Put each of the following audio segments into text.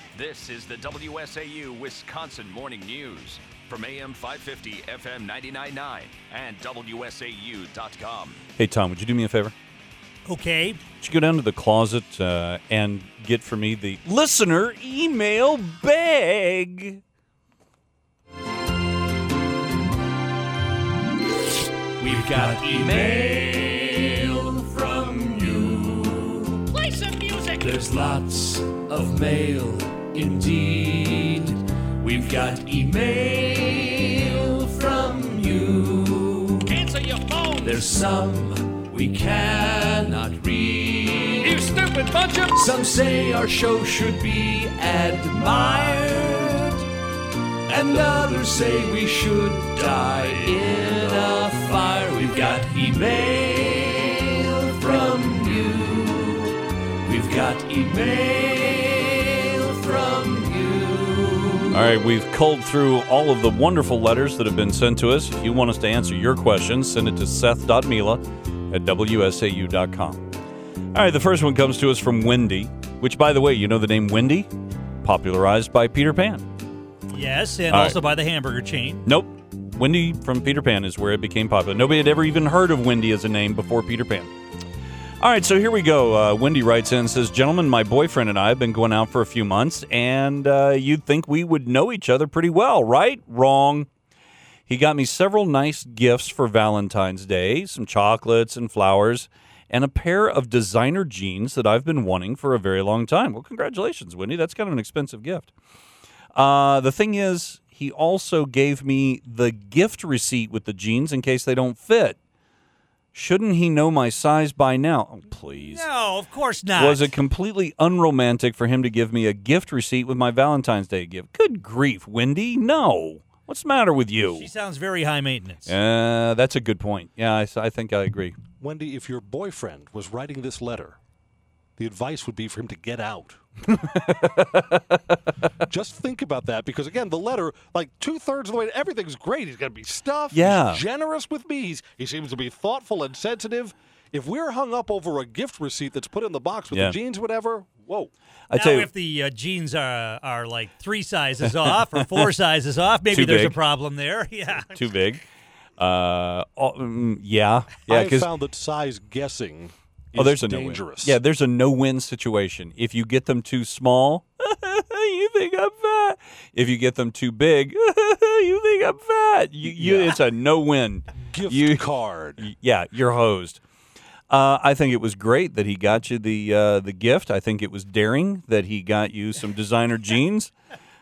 This is the WSAU Wisconsin Morning News from AM 550, FM 99.9, and WSAU.com. Hey, Tom, would you do me a favor? Okay. Would you go down to the closet and get for me the listener email bag? We've got email from you. Play some music. There's lots of mail indeed. We've got email from you. Answer your phone. There's some we cannot read. You stupid bunch of... Some say our show should be admired, and others say we should die in a fire. We've got email from you. We've got email from you. All right, we've culled through all of the wonderful letters that have been sent to us. If you want us to answer your questions, send it to seth.mila@wsau.com. All right, the first one comes to us from Wendy, which, by the way, you know the name Wendy? Popularized by Peter Pan. Yes, and All also by the hamburger chain. Nope. Wendy from Peter Pan is where it became popular. Nobody had ever even heard of Wendy as a name before Peter Pan. All right, so here we go. Wendy writes in and says, "Gentlemen, my boyfriend and I have been going out for a few months, and you'd think we would know each other pretty well, right? Wrong. He got me several nice gifts for Valentine's Day, some chocolates and flowers, and a pair of designer jeans that I've been wanting for a very long time." Well, congratulations, Wendy. That's kind of an expensive gift. The thing is, he also gave me the gift receipt with the jeans in case they don't fit. Shouldn't he know my size by now? Oh, please. No, of course not. Was it completely unromantic for him to give me a gift receipt with my Valentine's Day gift? Good grief, Wendy. No. What's the matter with you? She sounds very high maintenance. That's a good point. Yeah, I think I agree. Wendy, if your boyfriend was writing this letter, the advice would be for him to get out. Just think about that, because, again, the letter, like 2/3 of the way, everything's great. He's going to be stuffed. Yeah. He's generous with me. He seems to be thoughtful and sensitive. If we're hung up over a gift receipt that's put in the box with the jeans, whatever, whoa. Now, if the jeans are like 3 sizes off or 4 sizes off, maybe there's a problem there. Yeah. Too big. Yeah. I found that size guessing is dangerous. Yeah, there's a no-win situation. If you get them too small, you think I'm fat. If you get them too big, you think I'm fat. It's a no-win. Gift card. Yeah, you're hosed. I think it was great that he got you the gift. I think it was daring that he got you some designer jeans.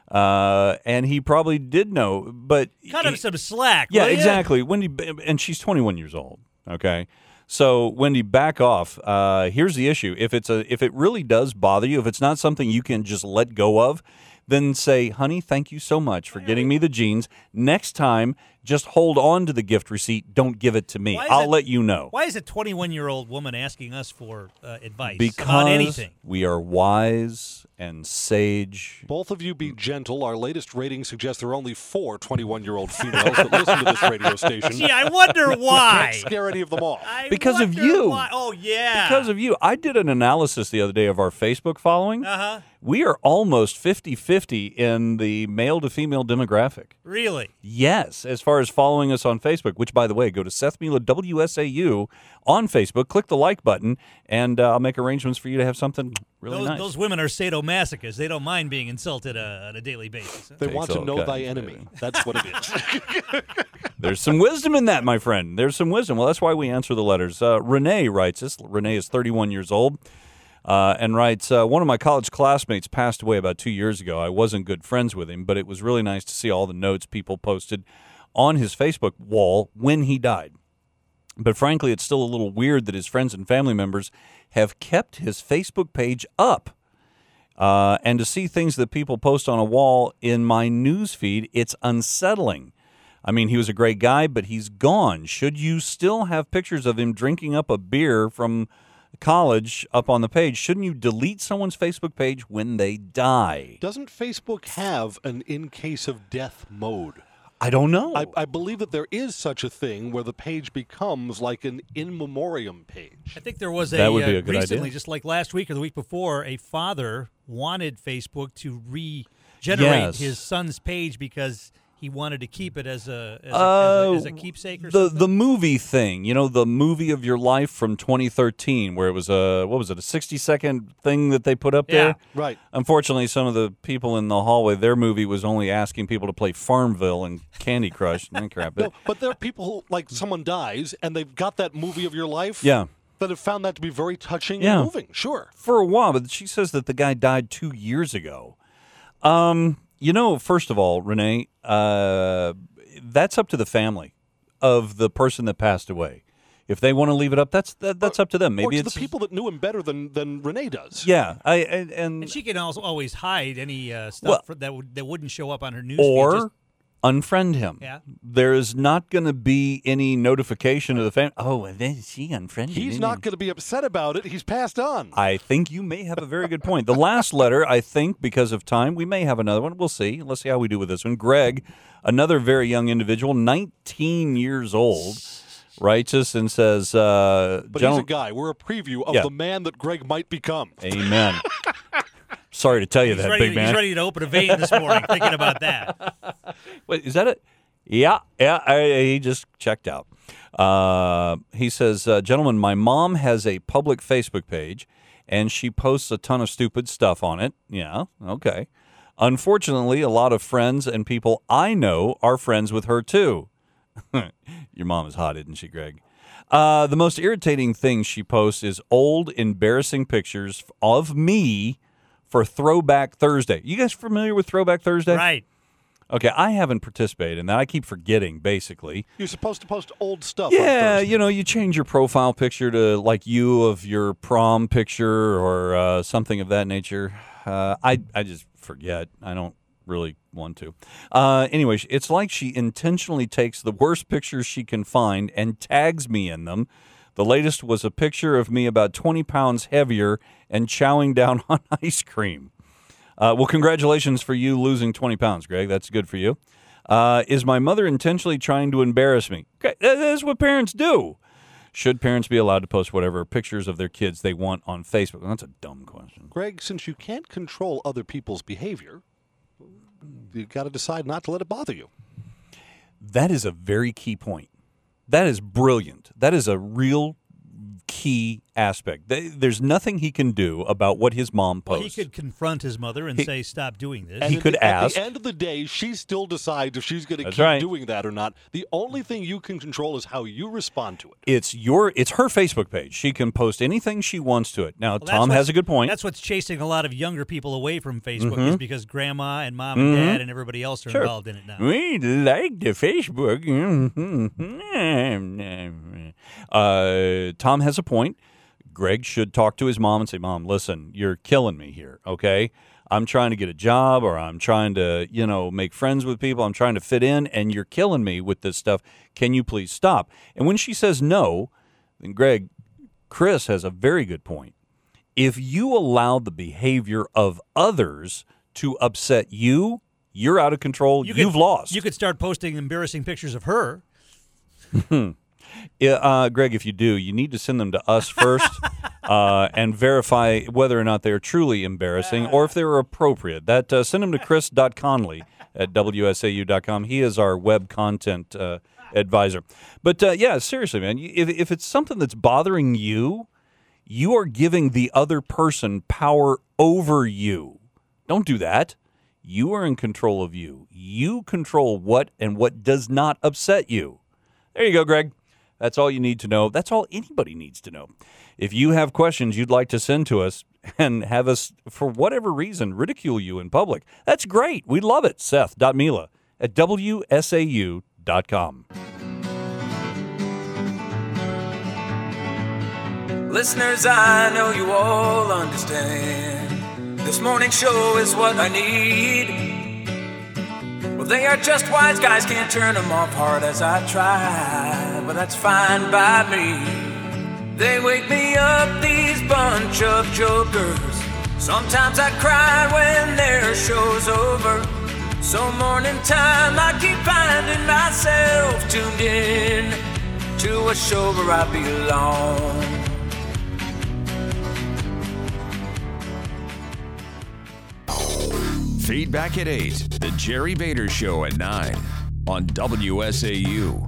And he probably did know, but cut him some slack. Yeah, exactly. Wendy, and she's 21 years old. Okay, so Wendy, back off. Here's the issue: if it really does bother you, if it's not something you can just let go of, then say, "Honey, thank you so much for getting me the jeans. Next time, just hold on to the gift receipt. Don't give it to me. I'll let you know." Why is a 21-year-old woman asking us for advice because on anything? We are wise and sage. Both of you be gentle. Our latest rating suggests there are only 4 21-year-old females that listen to this radio station. Gee, I wonder why. Can't scare any of them off. Because of you. Why. Oh, yeah. Because of you. I did an analysis the other day of our Facebook following. Uh-huh. We are almost 50-50 in the male-to-female demographic. Really? Yes, as far as following us on Facebook, which, by the way, go to Seth Mila WSAU on Facebook, click the like button, and I'll make arrangements for you to have something really nice. Those women are sadomasochists. They don't mind being insulted on a daily basis. They want to know thy enemy. That's what it is. There's some wisdom in that, my friend. There's some wisdom. Well, that's why we answer the letters. Renee writes this. Renee is 31 years old. And writes, one of my college classmates passed away about 2 years ago. I wasn't good friends with him, but it was really nice to see all the notes people posted on his Facebook wall when he died. But frankly, it's still a little weird that his friends and family members have kept his Facebook page up. And to see things that people post on a wall in my news feed, it's unsettling. I mean, he was a great guy, but he's gone. Should you still have pictures of him drinking up a beer from college up on the page? Shouldn't you delete someone's Facebook page when they die? Doesn't Facebook have an in case of death mode? I don't know. I believe that there is such a thing where the page becomes like an in memoriam page. I think there was that would be a good recently, idea. just like last week or the week before, a father wanted Facebook to regenerate his son's page because he wanted to keep it as a keepsake or something. The movie thing, the movie of your life from 2013, where it was a 60-second thing that they put up there? Right. Unfortunately, some of the people in the hallway, their movie was only asking people to play Farmville and Candy Crush and crap. But there are people who, like, someone dies and they've got that movie of your life. Yeah. That have found that to be very touching and moving. Sure. For a while, but she says that the guy died 2 years ago. First of all, Renee, that's up to the family of the person that passed away. If they want to leave it up, that's up to them. Maybe or it's the people that knew him better than Renee does. Yeah, and she can also always hide any stuff that wouldn't show up on her news or feed. Unfriend him. Yeah. There is not going to be any notification to the family. Oh, and then she unfriended him. He's not going to be upset about it. He's passed on. I think you may have a very good point. The last letter, I think, because of time, we may have another one. We'll see. Let's see how we do with this one. Greg, another very young individual, 19 years old, writes us and says, but he's a guy. We're a preview of the man that Greg might become. Amen. Sorry to tell you that, big man. He's ready to open a vein this morning thinking about that. Wait, is that it? Yeah, he just checked out. He says, gentlemen, my mom has a public Facebook page, and she posts a ton of stupid stuff on it. Yeah, okay. Unfortunately, a lot of friends and people I know are friends with her, too. Your mom is hot, isn't she, Greg? The most irritating thing she posts is old, embarrassing pictures of me for Throwback Thursday. You guys familiar with Throwback Thursday? Right. Okay, I haven't participated in that. I keep forgetting, basically. You're supposed to post old stuff. Yeah, you change your profile picture to like you of your prom picture or something of that nature. I just forget. I don't really want to. Anyway, it's like she intentionally takes the worst pictures she can find and tags me in them. The latest was a picture of me about 20 pounds heavier and chowing down on ice cream. Well, congratulations for you losing 20 pounds, Greg. That's good for you. Is my mother intentionally trying to embarrass me? Okay, that's what parents do. Should parents be allowed to post whatever pictures of their kids they want on Facebook? Well, that's a dumb question. Greg, since you can't control other people's behavior, you've got to decide not to let it bother you. That is a very key point. That is brilliant. That is a real key aspect. There's nothing he can do about what his mom posts. Well, he could confront his mother and say, stop doing this. He could ask. At the end of the day, she still decides if she's going to keep doing that or not. The only thing you can control is how you respond to it. It's her Facebook page. She can post anything she wants to it. Now, Tom has a good point. That's what's chasing a lot of younger people away from Facebook is because grandma and mom and dad and everybody else are involved in it now. We like the Facebook. Tom has a point. Greg should talk to his mom and say, Mom, listen, you're killing me here, okay? I'm trying to get a job or I'm trying to, make friends with people. I'm trying to fit in, and you're killing me with this stuff. Can you please stop? And when she says no, then Chris has a very good point. If you allow the behavior of others to upset you, you're out of control. You've lost. You could start posting embarrassing pictures of her. Yeah, Greg, if you do, you need to send them to us first and verify whether or not they're truly embarrassing or if they're appropriate. Send them to chris.conley@wsau.com. He is our web content advisor. But, seriously, man, if it's something that's bothering you, you are giving the other person power over you. Don't do that. You are in control of you. You control what and what does not upset you. There you go, Greg. That's all you need to know. That's all anybody needs to know. If you have questions you'd like to send to us and have us, for whatever reason, ridicule you in public, that's great. We love it. Seth.Mila@WSAU.com. Listeners, I know you all understand. This morning show is what I need. Well, they are just wise guys, can't turn them off hard as I try, but that's fine by me. They wake me up, these bunch of jokers. Sometimes I cry when their show's over. So morning time, I keep finding myself tuned in to a show where I belong. Feedback at 8, The Jerry Bader Show at 9 on WSAU.